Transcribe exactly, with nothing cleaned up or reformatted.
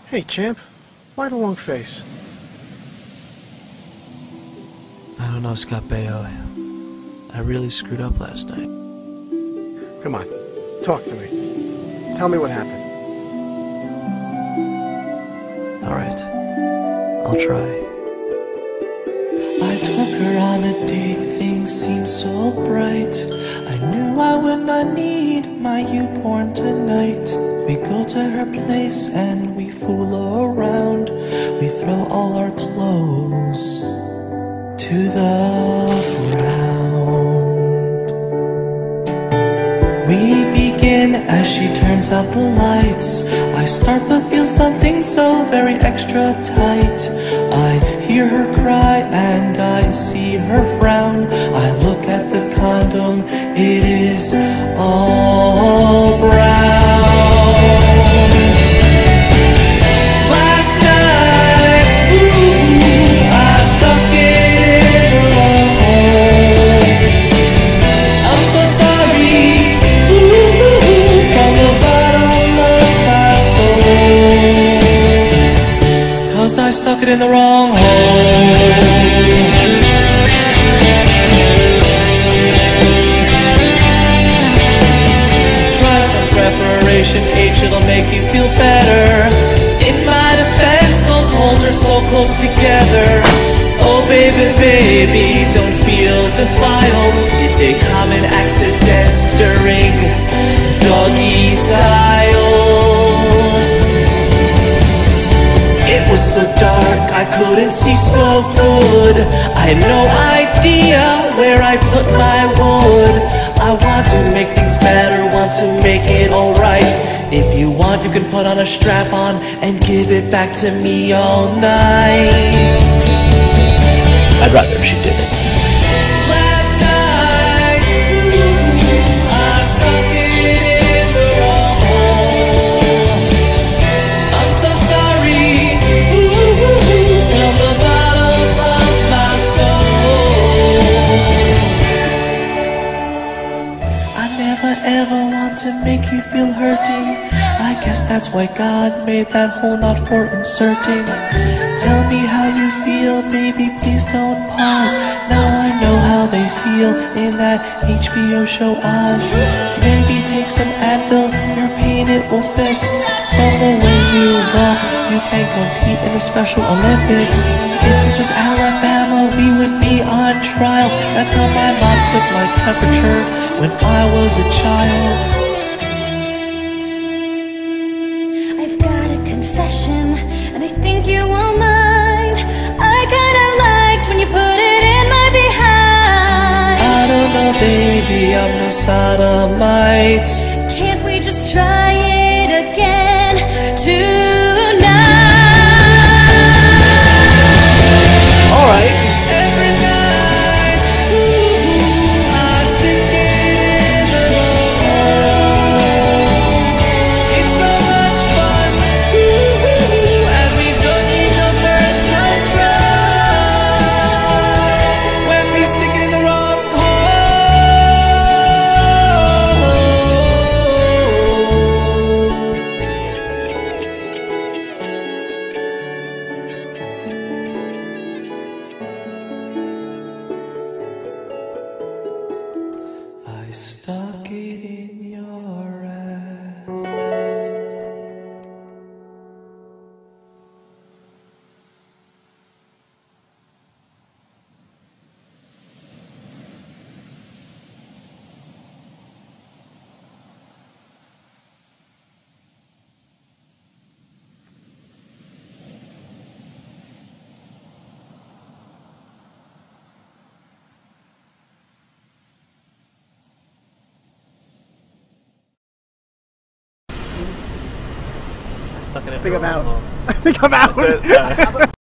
Hey, champ. Why the long face? I don't know, Scott Baio. I really screwed up last night. Come on. Talk to me. Tell me what happened. Alright. I'll try. I took her on a date, things seemed so bright. I knew I would not need my U-porn tonight. We go to her place and we fool around. We throw all our clothes to the ground. We begin as she turns out the lights. I start to feel something so very extra tight. I hear her cry and I see her frown. I look at the condom, it is all brown. Last night, ooh, I stuck it in her wrong hole. I'm so sorry, ooh, from the bottom of my soul, 'cause I stuck it in the wrong hole. Try some preparation H, it'll make you feel better. In my defense, those holes are so close together. Oh baby, baby, don't feel defiled. It's a common accident during doggy style. It was so dark, I couldn't see so good. I had no idea where I put my wood. I want to make things better, want to make it alright. If you want, you can put on a strap on and give it back to me all night. I'd rather if she didn't. Last night, ooh, I stuck it in the wrong hole. I'm so sorry, ooh, from the bottom of my soul. I never ever want to make you feel hurting. I guess that's why God made that hole not for inserting. Tell me how you feel, baby, please don't pause. Now I know how they feel in that H B O show Oz. Maybe take some Advil, your pain it will fix. From the way you walk, you can compete in the Special Olympics. If this was Alabama, we would be on trial. That's how my mom took my temperature when I was a child. I've got a confession, and I think you won't mind. I kinda liked when you put it in my behind. I don't know, baby, I'm no sodomite. Can't we just try it again tonight? Alright. Every night, ooh, I stick it in the hole. It's so much fun, ooh, and we don't need no birth control when we stick it in the wrong I stuck it in your ass. I think I'm out. I think I'm out. That's it. Yeah.